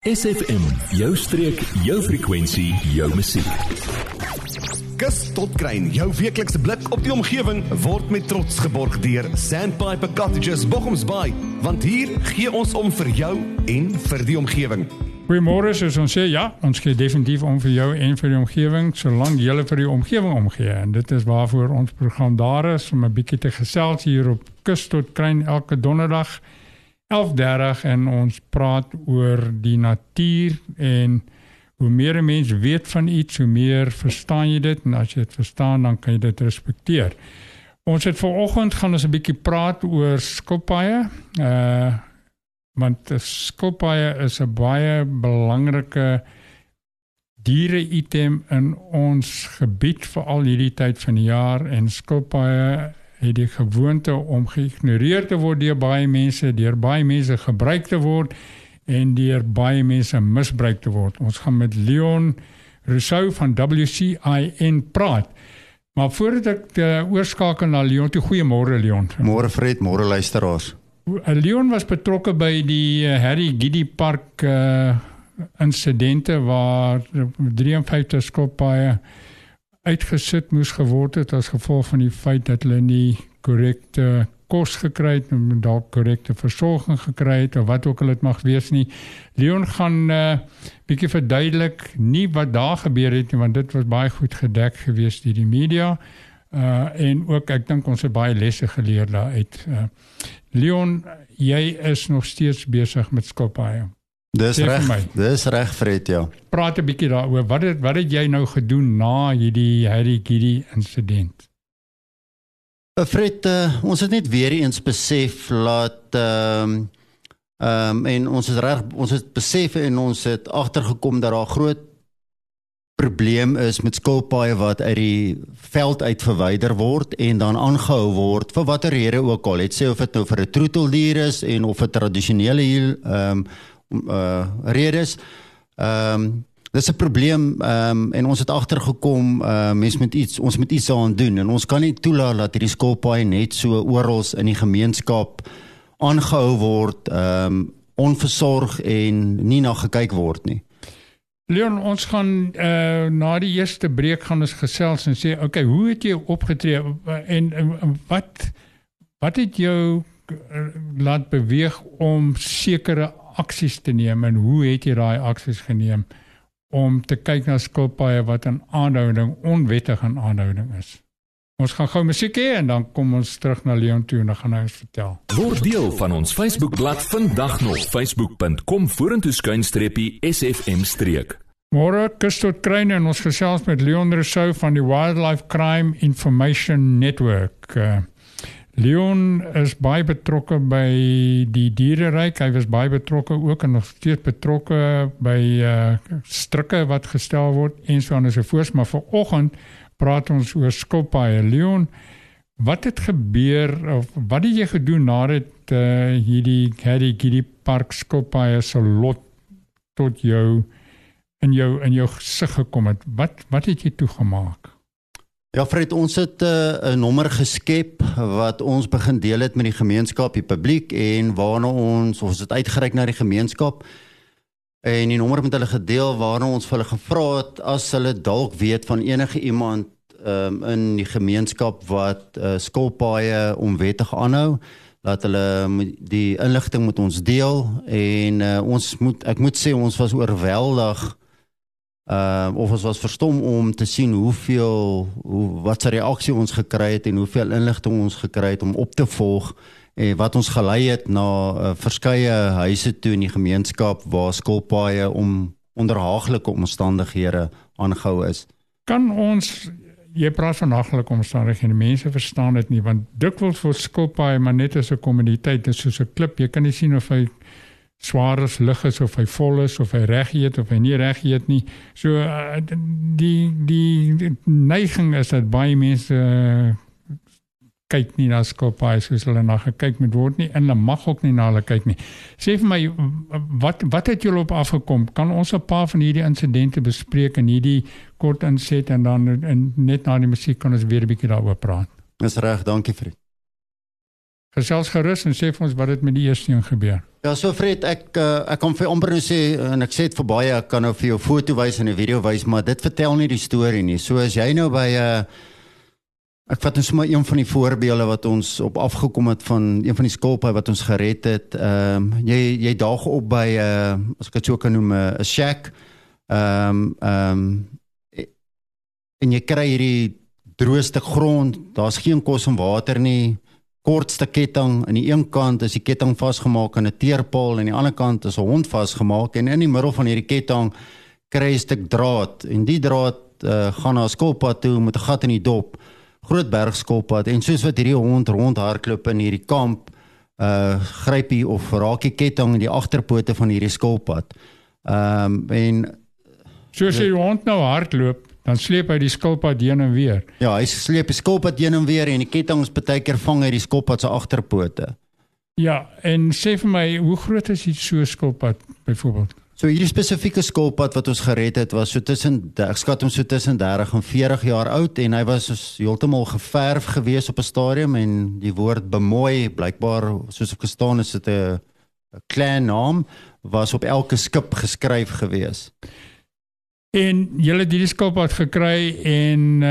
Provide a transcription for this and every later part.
SFM, jou streek, jou frekwensie, jou musiek. Kus tot Kruin, jou weeklikse blik op die omgewing, word met trots geborg deur Sandpiper Cottages Bochumsbaai, want hier gee ons om vir jou en vir die omgewing. Goeiemôre, soos ons sê, ja, ons gee definitief om vir jou en vir die omgewing, solank julle vir die omgewing omgee. En dit is waarvoor ons program daar is, om 'n bietjie te gesels hier op Kus tot Kruin elke donderdag, 11:30 en ons praat oor die natuur en hoe meer 'n mens weet van iets, hoe meer verstaan jy dit en as jy dit verstaan, dan kan jy dit respekteer. Ons het vanoggend gaan ons 'n bietjie praat oor skilpaaie, want skilpaaie is 'n baie belangrike diere-item in ons gebied veral hierdie tyd van die jaar en skilpaaie het die gewoonte om geïgnoreer te word deur baie mense gebruik te word en deur baie mense misbruik te word. Ons gaan met Leon Rousseau van WCIN praat. Maar voordat ek oorskakel na Leon, goeiemôre Leon. Môre Fred, môre luisteraars. Leon was betrokke by die Harry Giddy Park insidente waar 53 skilpaaie uitgesit moes geword het as gevolg van die feit dat hulle nie korrekte kos gekry het, dalk korrekte versorging gekry het, of wat ook al dit mag wees nie. Leon gaan bietjie verduidelik, nie wat daar gebeur het nie, want dit was baie goed gedek gewees deur die media, en ook ek dink ons het baie lesse geleer daaruit. Leon, jy is nog steeds besig met skilpaaie. Dis reg Fred, ja. Praat 'n bietjie daaroor. Wat het jy nou gedoen na hierdie Harry Giddy insident? Fred, ons het net weer eens besef dat en ons het besef en ons het agtergekom dat daar 'n groot probleem is met skilpaaie wat uit die veld uit verwyder word en dan aangehou word vir watter rede ook al. Het sê of dit nou vir 'n troeteldier is en of 'n tradisionele redes. Dis 'n probleem en ons het agtergekom ons moet iets daaraan doen en ons kan nie toelaat dat hierdie skilpaaie net so oral in die gemeenskap aangehou word, onversorg en nie na gekyk word nie. Leon, ons gaan na die eerste breek gaan ons gesels en sê, okay, hoe het jy opgetree en wat het jou laat beweeg om sekere aksies te neem en hoe het jy daai aksies geneem om te kyk na skilpaaie wat in aanhouding, onwettig in aanhouding is. Ons gaan gou musiek hê en dan kom ons terug na Leon toe en dan gaan hy ons vertel. Word deel van ons Facebookblad vandag nog, facebook.com/SFM-streek. Môre, Kus tot Kruin en ons gesels met Leon Rousseau van die Wildlife Crime Information Network. Leon is baie betrokke by die diereryk, hy was baie betrokke ook en nog steeds betrokke by strikke wat gestel word en so aan en so voort, maar vanoggend praat ons oor skilpaaie. Leon, wat het gebeur of wat het jy gedoen nadat hierdie Harry Giddy Park skilpaaie se lot tot jou in jou gesig gekom het? Wat het jy toegemaak? Ja Fred, ons het 'n nommer geskep wat ons begin deel het met die gemeenskap, die publiek en waarna ons het uitgereik na die gemeenskap en die nommer met hulle gedeel waarna ons vir hulle gevra het as hulle dalk weet van enige iemand in die gemeenskap wat skilpaaie onwettig aanhou, dat hulle die inligting met ons deel en ek moet sê ons was oorweldig of ons was verstom om te sien wat se reaksie ons gekry het en hoeveel inligting ons gekry het om op te volg en wat ons gelei het na verskeie huise toe in die gemeenskap waar skilpaaie onder haaglike omstandighede aangehou is. Kan ons, jy praat van haaglike omstandighede, mense verstaan dit nie, want dikwels vir skilpaaie maar net as 'n kommoditeit, dit is soos 'n klip, jy kan nie sien of hy swaar is, lig is, of hy vol is, of hy reg eet, of hy nie reg eet nie. So, die neiging is dat baie mense kyk nie na skilpaaie soos hulle na gekyk moet word nie, en hulle mag ook nie na hulle kyk nie. Sê vir my, wat het julle op afgekom? Kan ons 'n paar van hierdie insidente bespreek in hierdie kort inset, en dan net na die musiek kan ons weer 'n bietjie daaroor praat? Dis reg, dankie Fred. Gesels gerus en sê vir ons wat het met die eerste een gebeur. Ja, so Fred, ek kan vir amper nou sê, en ek sê dit vir baie, ek kan nou vir jou foto wys en 'n video wys, maar dit vertel nie die storie nie. So as jy nou by ek vat nou sommer een van die voorbeelde wat ons op afgekom het van een van die skilpaaie wat ons gered het. Jy daag op by as ek dit so kan noem 'n shack. En jy kry hierdie droë stuk grond, daar's geen kos en water nie. Kortste ketting, aan die een kant is die ketting vasgemaak aan 'n teerpaal en aan die ander kant is 'n hond vasgemaak en in die middel van hierdie ketting kry jy 'n stuk draad en die draad gaan na 'n skilpad toe met 'n gat in die dop. Groot bergskilpad en soos wat hierdie hond rondhardloop in hierdie kamp, gryp hy of raak die ketting in die agterpote van hierdie skilpad. En soos die hond nou hardloop, dan sleep hy die skilpad heen en weer. Ja, hy sleep die skilpad heen en weer en die ketting is baie keer vang hy die skilpad se agterpote. Ja, en sê vir my, hoe groot is die so skilpad byvoorbeeld? So hierdie spesifieke skilpad wat ons gered het was so tussen, ek skat hom so tussen 30 en 40 jaar oud en hy was soos heeltemal geverf gewees op 'n stadium en die woord bemooi, blykbaar soos ek verstaan is dit 'n klein naam, was op elke skip geskryf gewees. En julle het die skilpad gekry en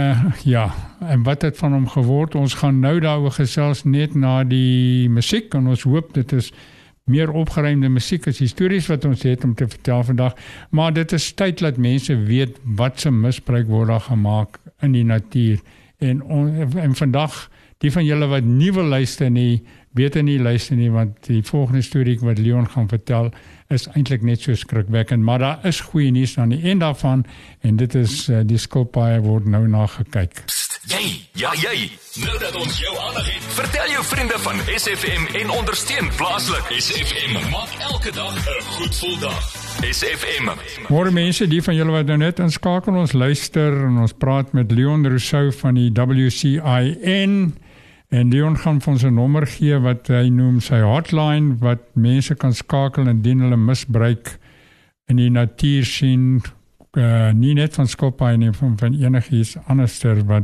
en wat het van hom geword? Ons gaan nou daaroor gesels net na die musiek en ons hoop dit is meer opgeruimde musiek as die stories wat ons het om te vertel vandag, maar dit is tyd dat mense weet wat se misbruik word daar gemaak in die natuur en vandag, die van julle wat nie wil luister nie, beter nie luister nie, want die volgende storie wat Leon gaan vertel is eintlik net so skrikwekkend, maar daar is goeie nuus aan die einde daarvan en dit is die skilpaaie word nou na gekyk. Jy, nou dat ons jou aandag het, vertel jou vriende van SFM en ondersteun plaaslik. SFM maak elke dag 'n goed gevoel dag. SFM. Môre mense, die van julle wat nou net inskakel, ons luister en ons praat met Leon Rousseau van die WCIN en Leon gaan vir ons 'n nommer gee wat hy noem sy hotline wat mense kan skakel indien hulle misbruik in die natuur sien, nie net van skilpaaie nie, van enigiets anderster wat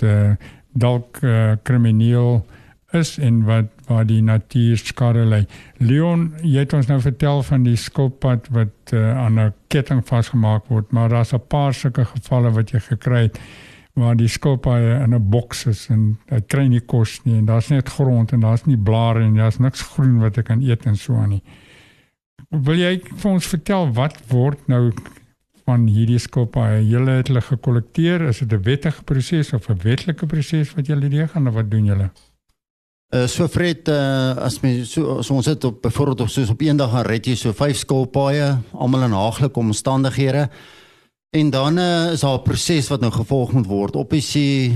dalk krimineel is en waar die natuur skade ly. Leon, jy het ons nou vertel van die skilpad wat aan 'n ketting vasgemaak word, maar daar's 'n paar sulke gevalle wat jy gekry het waar die skilpaaie in 'n boks is en hy kry nie kos nie en daar's net grond en daar's nie blare en daar's niks groen wat hy kan eet en so aan nie. Wil jy vir ons vertel wat word nou van hierdie skilpaaie? Julle het hulle gekollekteer, is dit 'n wettige proses of 'n wetlike proses wat julle deurgaan of wat doen julle? So Fred, as ons het op byvoorbeeld soos op een dag gaan red jy so 5 skilpaaie, almal in haaglike omstandighede. En dan is daar 'n proses wat nou gevolg moet word. Obviously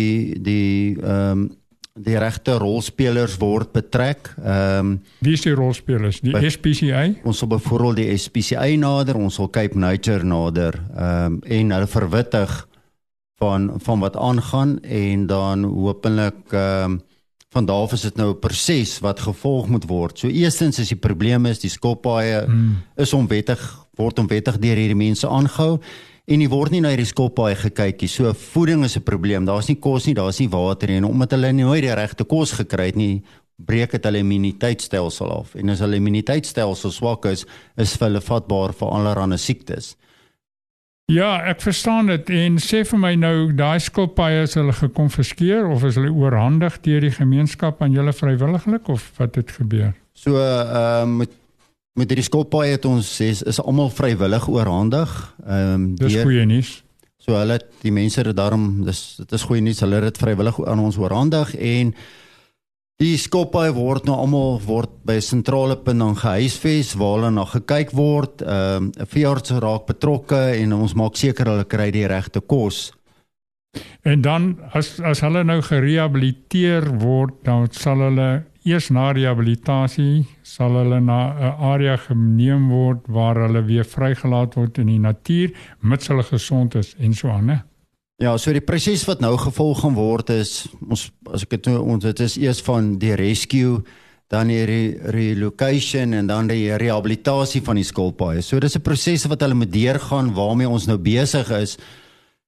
die regte rolspelers word betrek. Wie is die rolspelers? Die SPCA? Ons sal byvoorbeeld die SPCA nader, ons sal Cape Nature nader en hulle verwittig van wat aangaan en dan hopelik van daar af is dit nou 'n proses wat gevolg moet word. So eerstens is die probleem is die skilpaaie word onwettig deur hierdie mense aangehou en die word nie na hierdie skilpaaie gekyk nie. So voeding is 'n probleem. Daar's nie kos nie, daar's nie water nie en omdat hulle nooit die regte kos gekry het nie, breek dit hulle immuniteitstelsel af. En as hulle immuniteitstelsel swak is hulle vatbaar vir allerlei siektes. Ja, ek verstaan dit en sê vir my nou, daai skilpaaie is hulle gekonfiskeer of is hulle oorhandig deur die gemeenskap aan julle vrywilliglik of wat het gebeur? So met hierdie skilpaaie het ons is almal vrywillig oorhandig. Dis goeie nuus. So hulle die mense het daarom dit is goeie nuus, hulle het vrywillig aan ons oorhandig en die skilpaaie word nou almal by 'n sentrale punt dan gehuisves waar hulle na gekyk word, 'n veearts raak betrokke en ons maak seker hulle kry die regte kos. En dan as hulle nou gerehabiliteer word, dan sal hulle eers na rehabilitasie sal hulle na 'n area geneem word waar hulle weer vrygelaat word in die natuur, mits hulle gesond is en so aan, né? Ja, so die proses wat nou gevolg gaan word is, dit is eers van die rescue, dan die relocation en dan die rehabilitasie van die skilpaaie. So dis 'n proses wat hulle moet deurgaan waarmee ons nou besig is.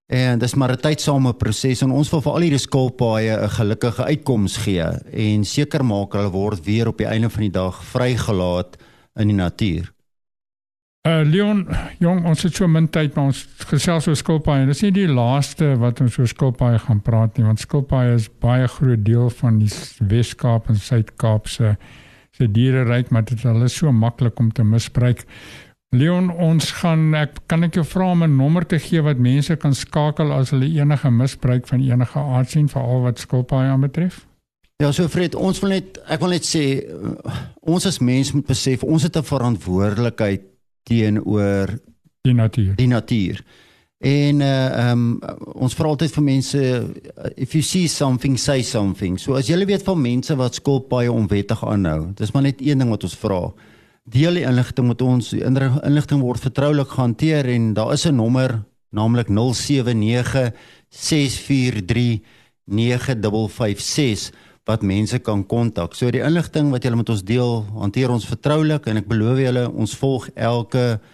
En dis maar 'n tydsame proses en ons wil vir al hierdie skilpaaie 'n gelukkige uitkoms gee en seker maak hulle word weer op die einde van die dag vrygelaat in die natuur. Leon, jong, ons het so min tyd, maar ons gesels oor skilpaaie. Dis nie die laaste wat ons oor skilpaaie gaan praat nie, want skilpaaie is baie groot deel van die Wes-Kaap en Suid-Kaap se diereryk, maar dit is so maklik om te misbruik. Leon, kan ek jou vra om 'n nommer te gee wat mense kan skakel as hulle enige misbruik van enige aard sien, veral wat skilpaaie aanbetref? Ja, so Fred, ek wil net sê, ons as mens moet besef, ons het 'n verantwoordelikheid teenoor die natuur. En ons vra altyd vir mense, if you see something, say something. So as julle weet van mense wat skilpaaie onwettig aanhou, dis maar net een ding wat ons vra. Deel die inligting met ons, die inligting word vertroulik gehanteer en daar is 'n nommer, naamlik 079-643-9556 wat mense kan kontak. So die inligting wat julle met ons deel, hanteer ons vertroulik en ek beloof julle, ons volg al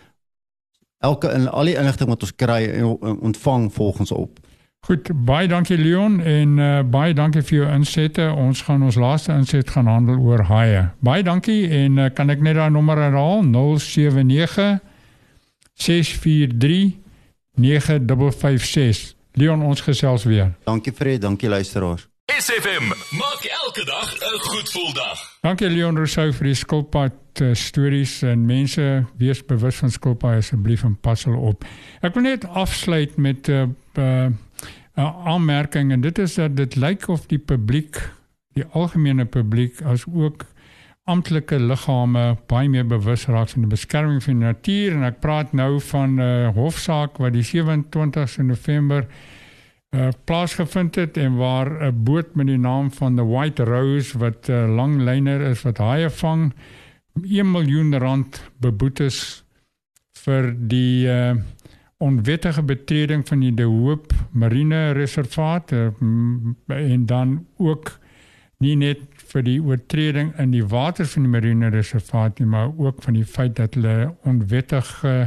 die inligting wat ons kry en ontvang volgens op. Goed, baie dankie Leon en baie dankie vir jou insette. Ons gaan ons laaste inset gaan handel oor haie. Baie dankie en kan ek net daai nommer herhaal? 079-643-9556. Leon, ons gesels weer. Dankie Fred, dankie luisteraars. SFM, maak elke dag 'n goed gevoel dag. Dankie Leon Rousseau vir die skilpad stories en mense, wees bewus van skilpaaie asseblief en pas hulle op. Ek wil net afsluit met 'n aanmerking en dit is dat dit lyk of die publiek, die algemene publiek as ook amptelike liggame baie meer bewus raak van die beskerming van die natuur en ek praat nou van 'n hofsaak wat die 27 November plaasgevind het en waar 'n boot met die naam van The White Rose wat langlyner is wat haie vang, R1 miljoen beboetes vir die onwettige betreding van die De Hoop Marine Reservaat en dan ook nie net vir die oortreding in die water van die Marine Reservaat nie, maar ook van die feit dat hulle onwettige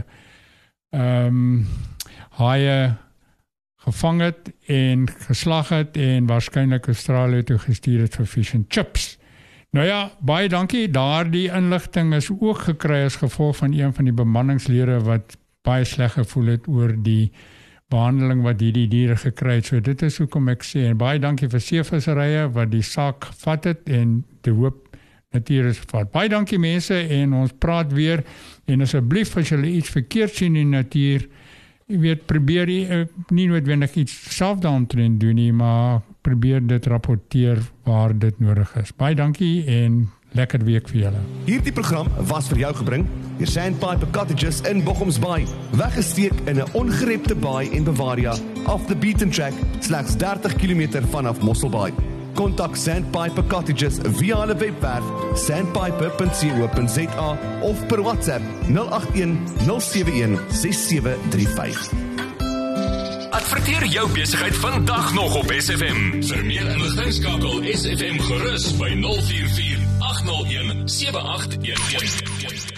haie gevang het en geslag het en waarskynlik Australië toe gestuur het vir fish and chips. Nou ja, baie dankie. Daardie inligting is ook gekry as gevolg van een van die bemanningslede wat baie sleg gevoel het oor die behandeling wat hierdie diere gekry het. So dit is hoekom ek sê, en baie dankie vir Seevisserye wat die saak gevat het en De Hoop Natuurreservaat. Baie dankie mense en ons praat weer en asseblief as julle iets verkeerd sien in die natuur, jy weet, probeer nie noodwendig iets self daaromtrent doen nie, maar probeer dit rapporteer waar dit nodig is. Baie dankie en lekker week vir julle. Hierdie program was vir jou gebring deur Sandpiper Cottages in Bochums Bay. Weggesteek in 'n ongerepte baai en Bavaria, off the beaten track, slegs 30 km vanaf Mosselbaai. Kontak Sandpiper Cottages via hulle webwerf sandpiper.co.za of per WhatsApp 081 071 6735. Adverteer jou besigheid vandag nog op SFM. Vir meer inligting skakel SFM gerus by 044 801 7811.